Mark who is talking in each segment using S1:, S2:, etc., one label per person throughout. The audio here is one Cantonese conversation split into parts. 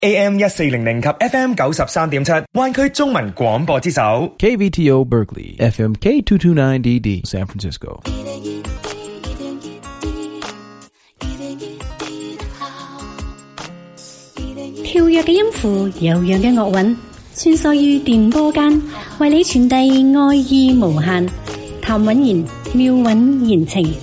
S1: AM1400 及 FM93.7 灣區中文廣播之首
S2: KVTO Berkeley FM K229DD San Francisco。
S3: 跳躍嘅音符，悠揚嘅樂韻，穿梭於電波間，為你傳遞愛意無限。譚婉賢妙韻言情。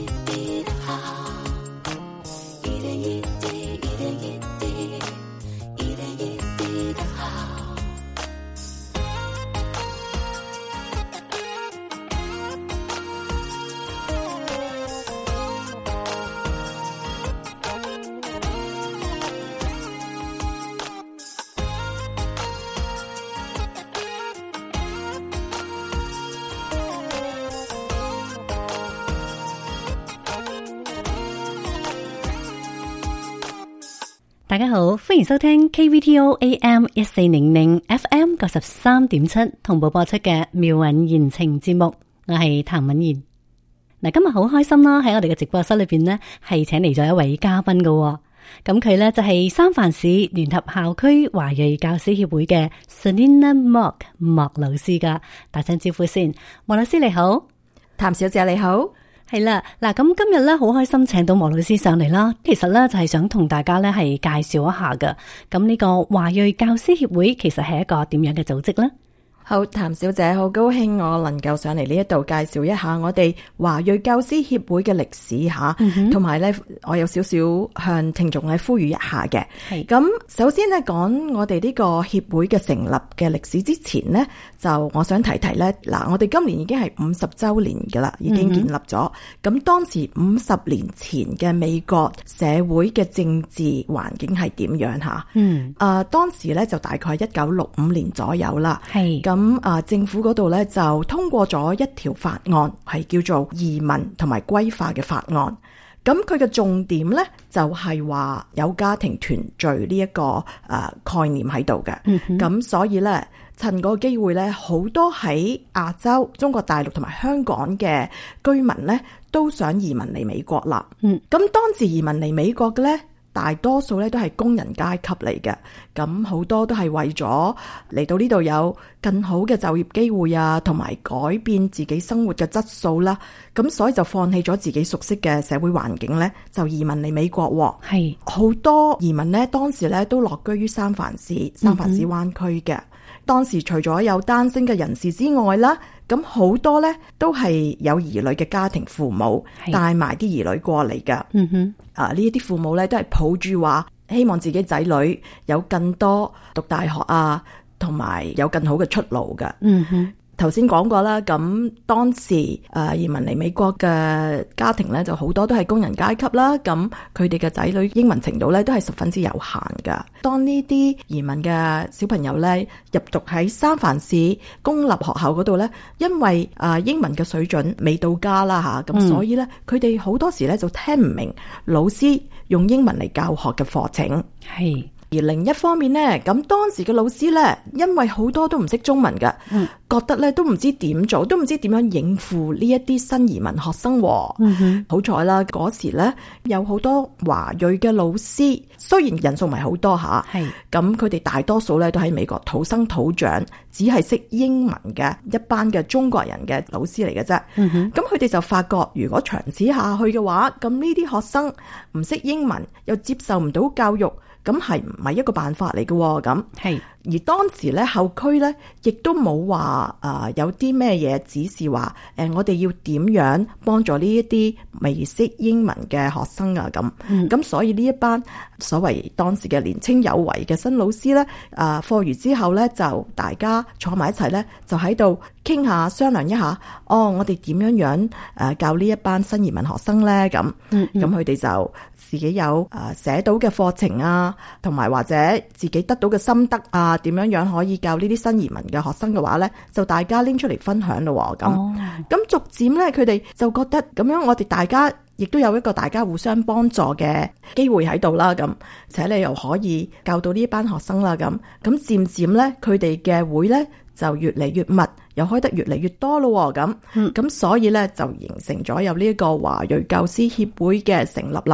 S3: 大家好，歡迎收聽 KVTO AM 1400 FM 93.7同步播出嘅妙韻言情節目，我係譚婉賢。嗱，今日好開心啦，喺我哋嘅直播室裏邊呢，係請嚟咗一位嘉賓嘅。咁佢呢就係三藩市聯合校區華裔教師協會嘅 Selina Mok 莫老師噶，打聲招呼先。莫老師你好。
S4: 譚小姐你好。
S3: 係啦，嗱，咁今日咧好開心請到莫老師上嚟啦。其實咧就係想同大家咧係介紹一下嘅。咁呢個華裔教師協會其實係一個點樣嘅組織呢？
S4: 好，譚小姐，好高興我能夠上嚟呢一度介紹一下我哋華裔教師協會嘅歷史吓，同埋咧我有少少向聽眾咧呼籲一下嘅。咁首先咧講我哋呢個協會嘅成立嘅歷史之前呢，就我想提提咧，嗱，我哋今年已經係50周年噶啦，已經建立咗。咁當時50年前嘅美國社會嘅政治環境係點樣吓？當時咧就大概1965年左右啦。咁政府嗰度咧就通過咗一條法案，係叫做移民同埋歸化嘅法案。咁佢嘅重點咧就係話有家庭團聚呢一個概念喺度嘅。咁所以咧趁嗰個機會咧，好多喺亞洲、中國大陸同埋香港嘅居民咧都想移民嚟美國啦。咁當時移民嚟美國嘅咧，大多數咧都係工人階級嚟嘅，咁好多都係為咗嚟到呢度有更好嘅就業機會啊，同埋改變自己生活嘅質素啦，咁所以就放棄咗自己熟悉嘅社會環境咧，就移民嚟美國。係好多移民咧，當時咧都落居於三藩市灣區嘅。當時除咗有單身嘅人士之外啦，咁好多咧都係有兒女嘅家庭父母帶埋啲兒女過嚟㗎。呢一啲父母咧都係抱住話希望自己仔女有更多讀大學啊，同埋有更好嘅出路㗎。頭先講過啦，咁當時移民嚟美國嘅家庭咧，就好多都係工人階級啦。咁佢哋嘅仔女英文程度咧，都係十分之有限噶。當呢啲移民嘅小朋友咧入讀喺三藩市公立學校嗰度咧，因為英文嘅水準未到家啦吓，咁所以咧佢哋好多時咧就聽唔明老師用英文嚟教學嘅課程。係。而另一方面呢，咁當時嘅老師呢，因為好多都唔識中文嘅，覺得呢都唔知點做，都唔知點樣應付呢一啲新移民學生。好彩啦，嗰時呢有好多華裔嘅老師，雖然人數唔係好多吓，咁佢哋大多數呢都喺美國土生土長，只係識英文嘅一班嘅中國人嘅老師嚟嘅啫。咁佢哋就發覺，如果長此下去嘅話，咁呢啲學生唔識英文，又接受唔到教育，咁係唔係一個辦法嚟嘅？咁係，而當時咧校區咧亦都冇話有啲咩嘢指示話我哋要點樣幫助呢一啲未識英文嘅學生啊？咁所以呢一班所謂當時嘅年青有為嘅新老師咧，課餘之後咧就大家坐埋一齊咧，就喺度傾下商量一下，我哋點樣教呢一班新移民學生咧？咁佢哋就自己有寫到嘅課程啊，同埋或者自己得到嘅心得啊，點樣可以教呢啲新移民嘅學生嘅話咧，就大家拎出嚟分享咯。咁逐漸咧，佢哋就覺得咁樣，我哋大家亦都有一個大家互相幫助嘅機會喺度啦。咁且你又可以教到呢一班學生啦。咁漸漸咧，佢哋嘅會咧就越嚟越密，又開得越嚟越多咯。咁所以咧就形成咗有呢一個華裔教師協會嘅成立啦。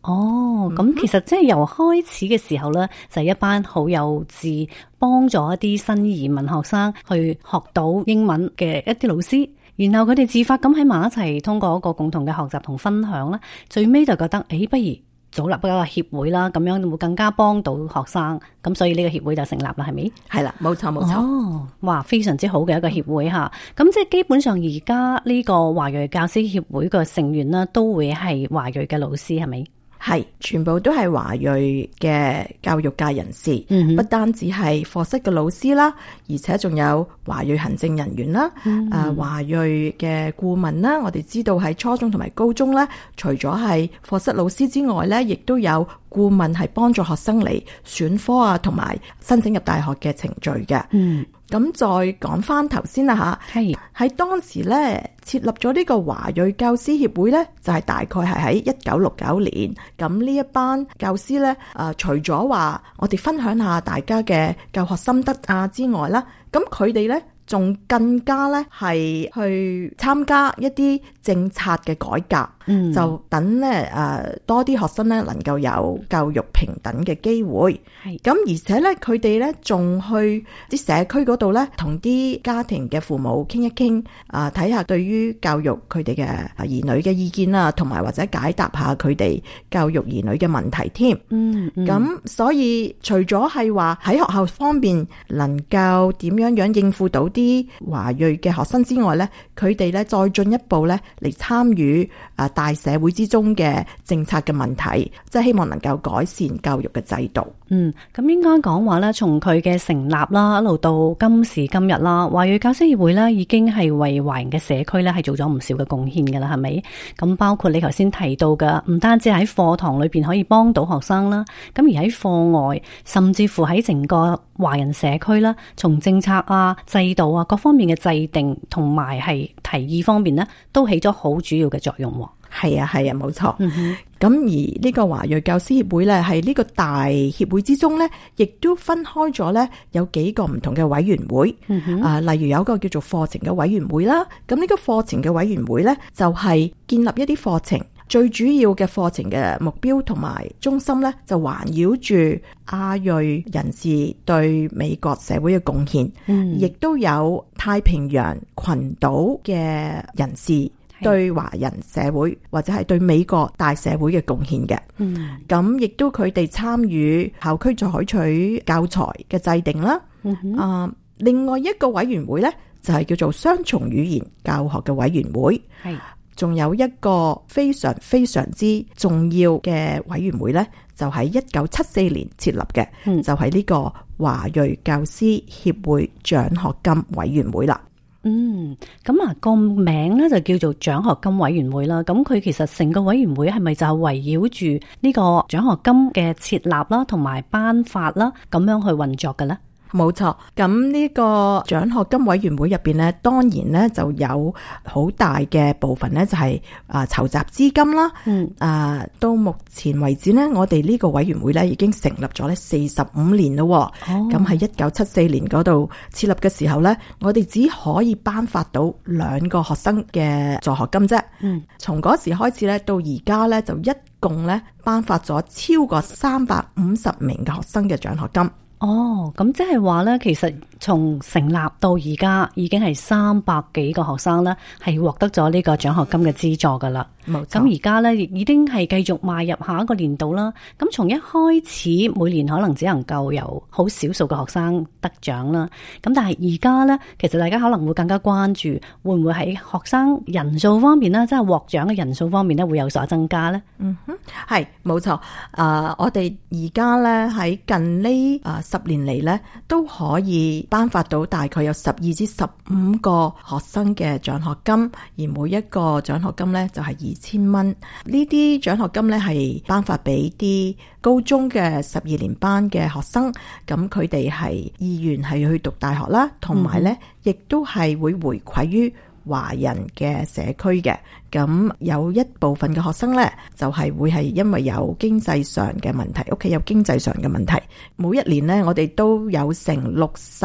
S3: 哦，咁其實即係由開始嘅時候咧，就係一班好有志幫助一啲新移民學生去學到英文嘅一啲老師，然後佢哋自發咁喺埋一齊，通過一個共同嘅學習同分享啦，最尾就覺得不如組立一個協會啦，咁樣會更加幫到學生，咁所以呢個協會就成立啦，係咪？
S4: 係啦，冇錯冇錯。
S3: 哦，哇，非常之好嘅一個協會吓，咁即係基本上而家呢個華裔教師協會嘅成員啦，都會係華裔嘅老師，係咪？
S4: 係，全部都係華裔嘅教育界人士，不單止係課室嘅老師啦，而且仲有華裔行政人員啦，華裔嘅顧問啦。我哋知道喺初中同埋高中咧，除咗係課室老師之外咧，亦都有顧問係幫助學生嚟選科啊，同埋申請入大學嘅程序嘅。咁再講翻頭先啦吓，喺當時咧設立咗呢個華裔教師協會咧，就係大概係喺1969年。咁呢一班教師咧，除咗話我哋分享下大家嘅教學心得啊之外啦，咁佢哋咧仲更加咧係去參加一啲政策嘅改革。就等咧多啲學生咧能夠有教育平等嘅機會。咁而且咧佢哋咧仲去啲社區嗰度咧，同啲家庭嘅父母傾一傾，睇下對於教育佢哋嘅兒女嘅意見啊，同埋或者解答下佢哋教育兒女嘅問題添。咁所以除咗係話喺學校方面能夠點樣應付到啲華裔嘅學生之外咧，佢哋咧再進一步咧嚟參與大社會之中嘅政策嘅問題，即係希望能夠改善教育嘅制度。
S3: 咁應該講話咧，從佢嘅成立啦，一路到今時今日啦，華裔教師協會咧已經係為華人嘅社區咧係做咗唔少嘅貢獻噶啦，係咪？咁包括你頭先提到嘅，唔單止喺課堂裏邊可以幫到學生啦，咁而喺課外，甚至乎喺整個華人社區啦，從政策啊、制度啊各方面嘅制定同埋係提議方面呢，都起咗好主要嘅作用。
S4: 係啊，冇錯。咁而呢個華裔教師協會咧，係呢個大協會之中咧，亦都分開咗咧有幾個唔同嘅委員會。例如有一個叫做課程嘅委員會啦。咁呢個課程嘅委員會咧，就係建立一啲課程，最主要嘅課程嘅目標同埋中心咧，就環繞住亞裔人士對美國社會嘅貢獻，亦都有太平洋群島嘅人士對華人社會或者係對美國大社會嘅貢獻嘅。咁亦都佢哋參與校區採取教材嘅制定啦。另外一個委員會呢，就係叫做雙重語言教學嘅委員會。仲有一個非常非常之重要嘅委員會呢，就喺1974年設立嘅，就係呢個華裔教師協會獎學金委員會啦。
S3: 咁個名咧就叫做獎學金委員會啦。咁佢其實成個委員會係咪就係圍繞住呢個獎學金嘅設立啦，同埋頒發啦，咁樣去運作嘅咧？
S4: 冇錯，咁呢個獎學金委員會入邊呢，當然呢就有好大嘅部分呢，就係籌集資金啦。到目前為止呢，我哋呢個委員會呢已經成立咗呢45年咯。咁喺1974年嗰度設立嘅時候呢，我哋只可以頒發到2個學生嘅助學金啫。從嗰時開始呢，到而家呢，就一共呢頒發咗超過350名嘅學生嘅獎學金。
S3: 咁即係話咧，其實從成立到而家已經係300幾個學生咧，係獲得咗呢個獎學金嘅資助噶啦。冇錯。咁而家咧，已經係繼續邁入下一個年度啦。咁從一開始每年可能只能夠有好少數嘅學生得獎啦。咁但係而家咧，其實大家可能會更加關注，會唔會喺學生人數方面咧，即係獲獎嘅人數方面咧，會有所增加咧？
S4: 係冇錯。我哋而家咧喺近呢10年嚟咧，都可以頒發到大概有12至15個學生嘅獎學金，而每一個獎學金咧就係2000蚊。呢啲獎學金咧係頒發俾啲高中嘅12年班嘅學生，咁佢哋係意願係去讀大學啦，同埋咧亦都係會回饋於華人嘅社區嘅。咁有一部分嘅學生呢，就係會係因為有經濟上嘅問題，屋企有經濟上嘅問題。每一年呢，我哋都有成60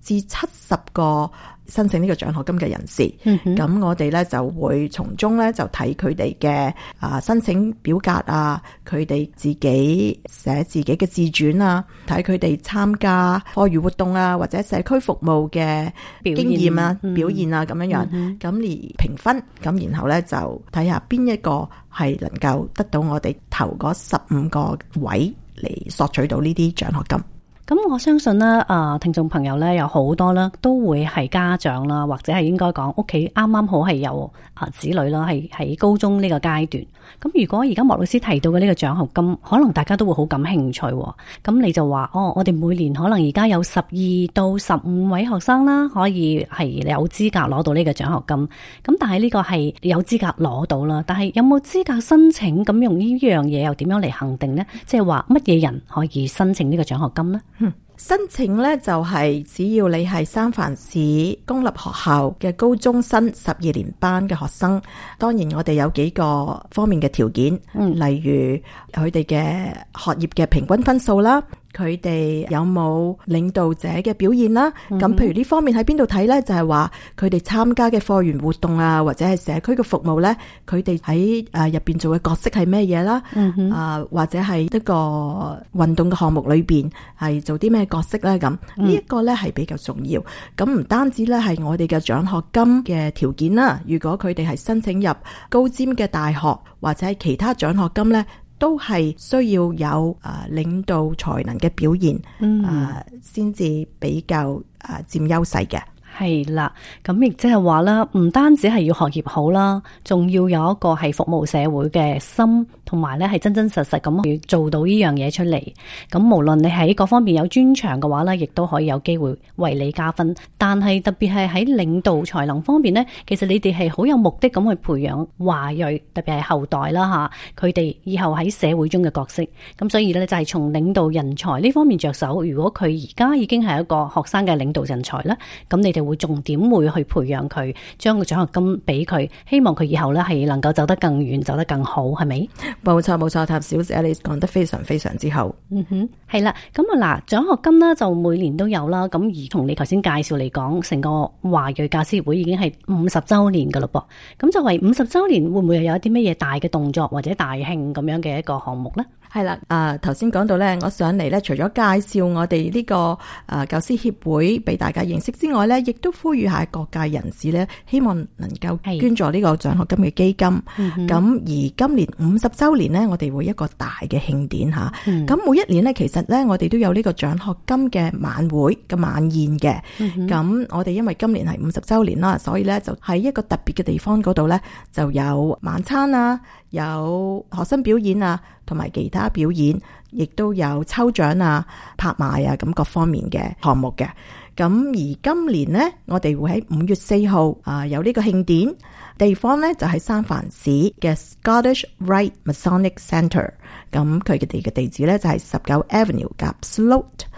S4: 至70個申請呢個獎學金嘅人士。咁我哋咧就會從中咧就睇佢哋嘅申請表格啊，佢哋自己寫自己嘅自傳啊，睇佢哋參加課餘活動啊，或者社區服務嘅經驗啊、表現啊咁樣樣，咁而評分。咁然後咧就睇下邊一個係能夠得到我哋頭嗰15個位嚟索取到呢啲獎學金。
S3: 咁我相信咧，聽眾朋友咧有好多咧都會係家長啦，或者係應該講屋企啱啱好係有子女啦，係喺高中呢個階段。咁如果而家莫老師提到嘅呢個獎學金，可能大家都會好感興趣。咁你就話我哋每年可能而家有12到15位學生啦，可以係有資格攞到呢個獎學金。咁但係呢個係有資格攞到啦，但係有冇資格申請？咁用呢樣嘢又點樣嚟衡定呢？即係話乜嘢人可以申請呢個獎學金呢？
S4: 申請呢就係只要你係三藩市公立學校嘅高中生12年班嘅學生，當然我哋有幾個方面嘅條件，例如佢哋嘅學業嘅平均分數啦，佢哋有冇領導者嘅表現啦。咁譬如呢方面喺邊度睇呢？就係話佢哋參加嘅課餘活動啊，或者係社區嘅服務呢，佢哋喺入邊做嘅角色係咩嘢啦？或者係一個運動嘅項目裏邊係做啲咩角色呢？咁呢一個呢係比較重要。咁唔單止呢係我哋嘅獎學金嘅條件啦，如果佢哋係申請入高尖嘅大學或者係其他獎學金呢，都係需要有領導才能嘅表現，先至比較佔優勢嘅。
S3: 係啦，咁亦即係話啦，唔單止係要學業好啦，仲要有一個係服務社會嘅心，同埋咧係真真實實咁去做到呢樣嘢出嚟。咁無論你喺各方面有專長嘅話咧，亦都可以有機會為你加分。但係特別係喺領導才能方面呢，其實你哋係好有目的咁去培養華裔，特別係後代啦吓，佢哋以後喺社會中嘅角色。咁所以咧就係從領導人才呢方面着手。如果佢而家已經係一個學生嘅領導人才咧，咁你哋會重點會去培養佢，將個獎學金俾佢，希望佢以後咧係能夠走得更遠，走得更好，係咪？
S4: 冇錯冇錯，譚小姐你講得非常非常之好。
S3: 係啦，咁啊嗱，獎學金呢就每年都有啦。咁而同你頭先介紹嚟講，成個華裔教師協會已經係50週年噶啦噃。咁作為50週年，會唔會又有一啲乜嘢大嘅動作或者大慶咁樣嘅一個項目呢？
S4: 係啦，頭先講到咧，我上嚟咧，除咗介紹我哋呢個教師協會俾大家認識之外咧，亦都呼籲下各界人士咧，希望能夠捐助呢個獎學金嘅基金。咁而今年50週年呢，我哋會一個大嘅慶典吓。咁每一年呢，其實咧我哋都有呢個獎學金嘅晚會嘅晚宴嘅。咁我哋因為今年係50週年啦，所以咧就喺一個特別嘅地方嗰度咧，就有晚餐啊，有學生表演啊，同埋其他表演，亦都有抽獎啊、拍賣啊咁各方面嘅項目嘅。咁而今年呢，我哋會喺5月4號有呢個慶典，地方呢就喺三藩市嘅 Scottish Rite Masonic Centre。咁佢哋嘅地址呢就係19 Avenue 夾 Sloat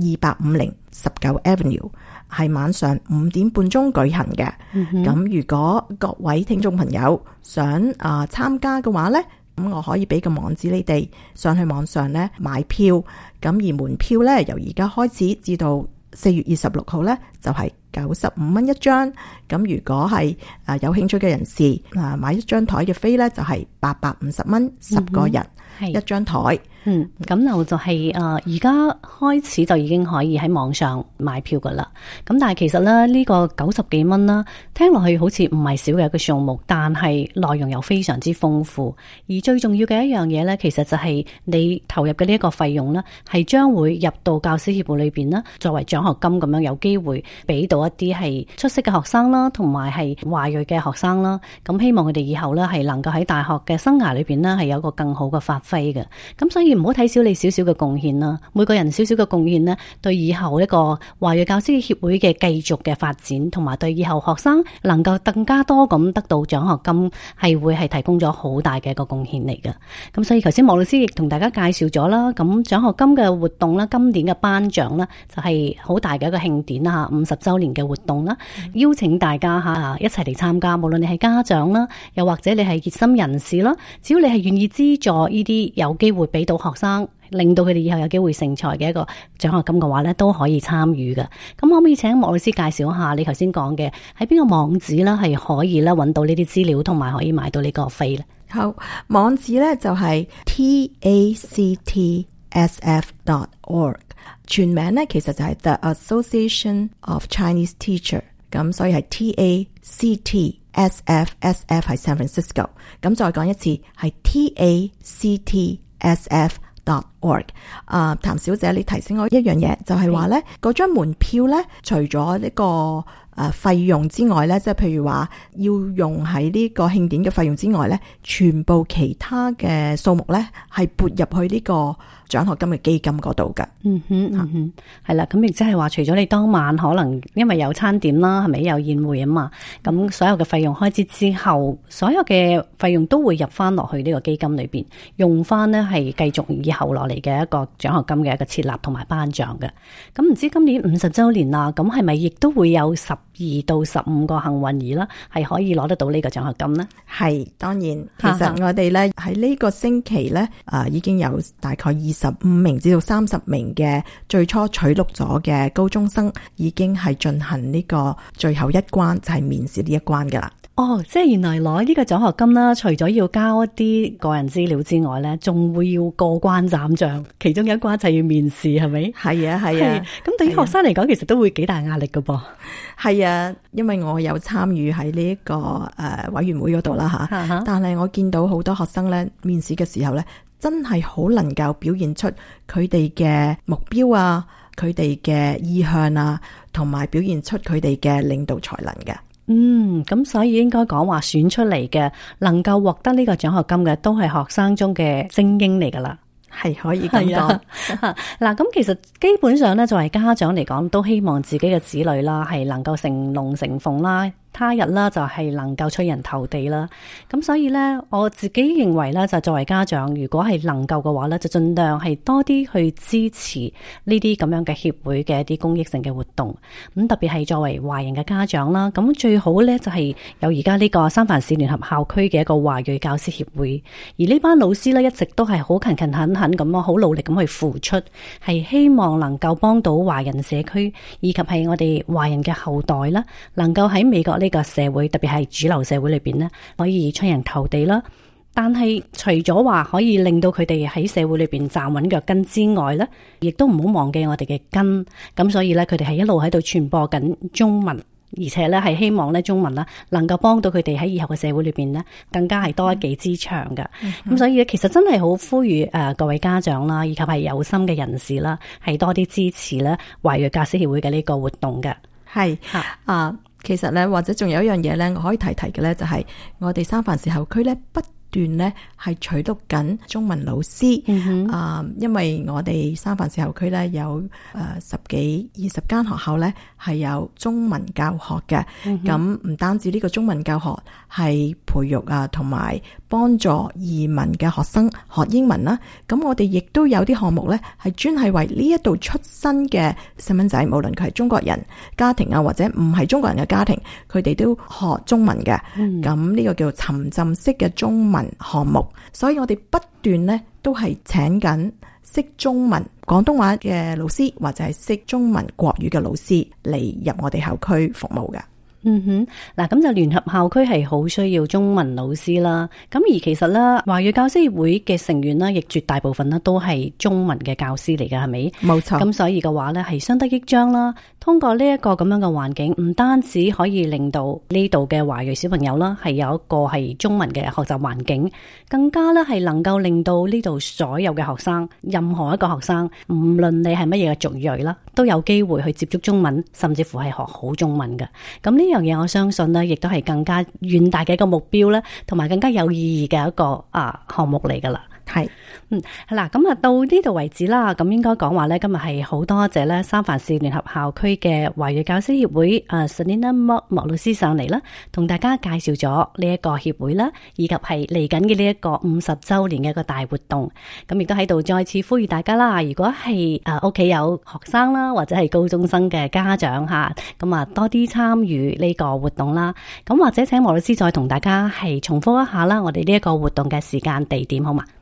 S4: 250 19 Avenue， 係晚上5點半鐘舉行嘅。咁如果各位聽眾朋友想參加嘅話呢，咁我可以俾個網址你哋上去網上咧買票。咁而門票咧由而家開始至到4月26號咧就係95蚊一張。咁如果係有興趣嘅人士買一張台嘅飛咧就係850蚊10個人一張台。
S3: 咁就係而家開始就已經可以喺網上買票噶啦。咁但係其實咧呢個90幾蚊啦，聽落去好似唔係少嘅一個數目，但係內容又非常之豐富。而最重要嘅一樣嘢咧，其實就係你投入嘅呢一個費用咧，係將會入到教師協會裏邊啦，作為獎學金咁樣有機會俾到一啲係出色嘅學生啦，同埋係華裔嘅學生啦。咁希望佢哋以後咧係能夠喺大學嘅生涯裏邊咧係有一個更好嘅發揮嘅。咁所以唔好睇少你少少嘅貢獻啦，每個人少少嘅貢獻呢，對以後一個華裔教師協會嘅繼續嘅發展，同埋對以後學生能夠更加多咁得到獎學金，係會係提供咗好大嘅一個貢獻嚟嘅。咁所以頭先莫老師亦同大家介紹咗啦，咁獎學金嘅活動啦，今年嘅頒獎啦，就係好大嘅一個慶典啦，50週年嘅活動啦，邀請大家吓一齊嚟參加，無論你係家長啦，又或者你係熱心人士啦，只要你係願意資助呢啲有機會俾到學生，令到佢哋以後有機會成才嘅一個獎學金嘅話咧，都可以參與嘅。咁可唔可以請莫老師介紹一下你頭先講嘅喺邊個網址咧係可以咧揾到呢啲資料，同埋可以買到呢個飛咧？
S4: 好，網址咧就係 TACTSF.org， 全名咧其實就係 The Association of Chinese Teacher， 咁所以係 TACTSF，SF 係 San Francisco， 咁再講一次係 TACTSF.org。譚小姐，你提醒我一樣嘢，就係話咧嗰張門票咧，除咗呢個費用之外咧，即係譬如話要用喺呢個慶典嘅費用之外咧，全部其他嘅數目咧係撥入去呢個獎學金嘅基金嗰度噶。
S3: 係啦，咁亦即係話，除咗你當晚可能因為有餐點啦，係咪有宴會啊嘛？咁所有嘅費用開支之後，所有嘅費用都會入翻落去呢個基金裏邊，用翻呢係繼續以後落嚟嘅一個獎學金嘅一個設立同埋頒獎嘅。咁唔知今年50週年啦，咁係咪亦都會有12到15個幸運兒啦，係可以攞得到呢個獎學金呢？
S4: 係，當然，其實我哋咧喺呢個星期咧，已經有大概25名至到30名嘅最初取錄咗嘅高中生，已經係進行呢個最後一關，就係面試呢一關噶啦。
S3: 哦，即係原來攞呢個獎學金啦，除咗要交一啲個人資料之外咧，仲會要過關斬將，其中一關就係要面試，係咪？係啊。咁對於學生嚟講，其實都會幾大壓力噶噃。
S4: 係啊，因為我有參與喺呢一個委員會嗰度啦吓，但係我見到好多學生咧面試嘅時候咧，真係好能夠表現出佢哋嘅目標啊，佢哋嘅意向啊，同埋表現出佢哋嘅領導才能嘅。
S3: 咁所以應該講話選出嚟嘅，能夠獲得呢個獎學金嘅，都係學生中嘅精英嚟噶啦。
S4: 係可以咁講。
S3: 嗱，咁其實基本上咧，作為家長嚟講，都希望自己嘅子女啦，係能夠成龍成鳳啦。他日啦就係能夠出人頭地啦，咁所以咧我自己認為咧，就作為家長，如果係能夠嘅話咧，就盡量係多啲去支持呢啲咁樣嘅協會嘅一啲公益性嘅活動。咁特別係作為華人嘅家長啦，咁最好咧就係有而家呢個三藩市聯合校區嘅一個華裔教師協會，而呢班老師咧一直都係好勤勤懇懇咁樣，好努力咁去付出，係希望能夠幫到華人社區以及係我哋華人嘅後代啦，能夠喺美國呢個社會，特別係主流社會裏邊呢，可以出人頭地啦。但係除咗話可以令到佢哋喺社會裏邊站穩腳跟之外呢，亦都唔好忘記我哋嘅根。咁所以呢，佢哋係一路喺度傳播緊中文，而且呢係希望呢中文啦能夠幫到佢哋喺以後嘅社會裏邊呢，更加係多一技之長嘅。咁所以呢，其實真係好呼籲各位家長啦，以及係有心嘅人士啦，係多啲支持呢華裔教師協會嘅呢個活動嘅。
S4: 係其實咧，或者仲有一樣嘢咧，我可以提嘅咧，就係我哋三藩市校區咧不斷咧係取錄緊中文老師。因為我哋三藩市校區咧有10幾20間學校咧係有中文教學嘅。咁唔單止呢個中文教學係培育同埋幫助移民嘅學生學英文啦。咁我哋亦都有啲項目咧係專係為呢一度出生嘅細蚊仔，無論佢係中國人家庭或者唔係中國人嘅家庭，佢哋都學中文嘅。咁呢個叫做沉浸式嘅中文項目，所以我哋不斷咧都係請緊識中文廣東話嘅老師，或者係識中文國語嘅老師嚟入我哋校區服務嘅。
S3: 嗱，咁就聯合校區係好需要中文老師啦。咁而其實咧，華裔教師協會嘅成員啦，亦絕大部分咧都係中文嘅教師嚟嘅，係咪？冇錯。咁所以嘅話咧，係相得益彰啦。通過呢一個咁樣嘅環境，唔單止可以令到呢度嘅華裔小朋友啦，係有一個係中文嘅學習環境，更加咧係能夠令到呢度所有嘅學生，任何一個學生，唔論你係乜嘢嘅族裔啦，都有機會去接觸中文，甚至乎係學好中文嘅。咁呢樣嘢，我相信呢亦都係更加遠大嘅一個目標咧，同埋更加有意義嘅一個項目嚟噶啦。係，嗱，咁到呢度為止啦。咁應該講話咧，今日係好多謝咧三藩市聯合校區嘅華裔教師協會Selina Mok 莫老師上嚟啦，同大家介紹咗呢一個協會啦，以及係嚟緊嘅呢一個50週年嘅一個大活動。咁亦都喺度再次呼籲大家啦，如果係屋企有學生啦，或者係高中生嘅家長吓，咁多啲參與呢個活動啦。咁或者請莫老師再同大家係重複一下啦，我哋呢一個活動嘅時間地點好嘛？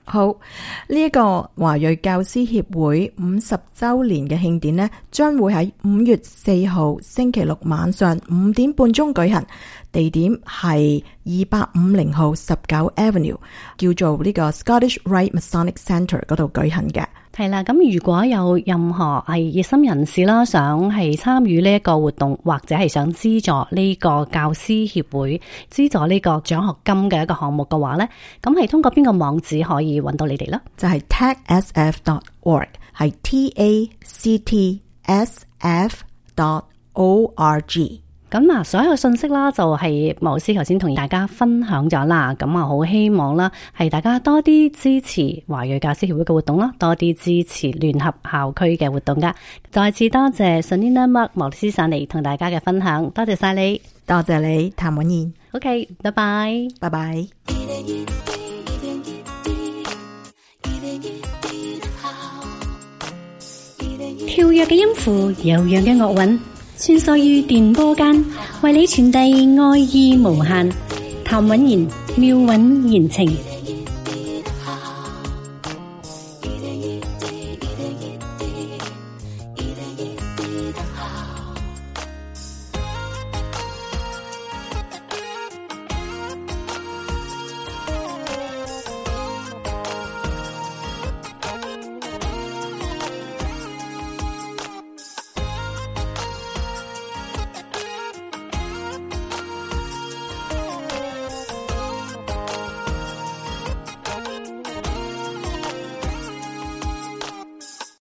S4: 好，呢一個華裔教師協會50週年嘅慶典呢，將會喺5月4號星期六晚上5點半鐘舉行，地點係2850號19 Avenue， 叫做呢個 Scottish Rite Masonic Centre 嗰度舉行嘅。
S3: 係啦，咁如果有任何係熱心人士啦，想係參與呢一個活動，或者係想資助呢個教師協會資助呢個獎學金嘅一個項目嘅話呢，咁係通過邊個網址可以揾到你哋呢？
S4: 就係 tacsf.org， 係 tacsf.org。
S3: 咁所有信息啦，就係牧師頭先同大家分享咗啦。咁好希望啦，係大家多啲支持華裔教師協會嘅活動啦，多啲支持聯合校區嘅活動噶。再次多謝 Selena Mark 牧師上嚟同大家嘅分享，多謝晒你，
S4: 多謝你譚婉燕。
S3: OK， 拜拜，
S4: 拜拜。
S3: 跳躍嘅音符，悠揚嘅樂韻，穿梭於電波間，為你傳遞愛意無限。譚婉賢，妙韻言情。